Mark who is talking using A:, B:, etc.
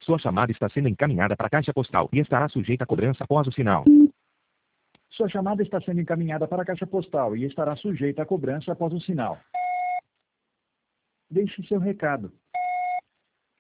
A: Sua chamada está sendo encaminhada para a caixa postal e estará sujeita a cobrança após o sinal.
B: Sua chamada está sendo encaminhada para a caixa postal e estará sujeita a cobrança após o sinal. Deixe seu recado.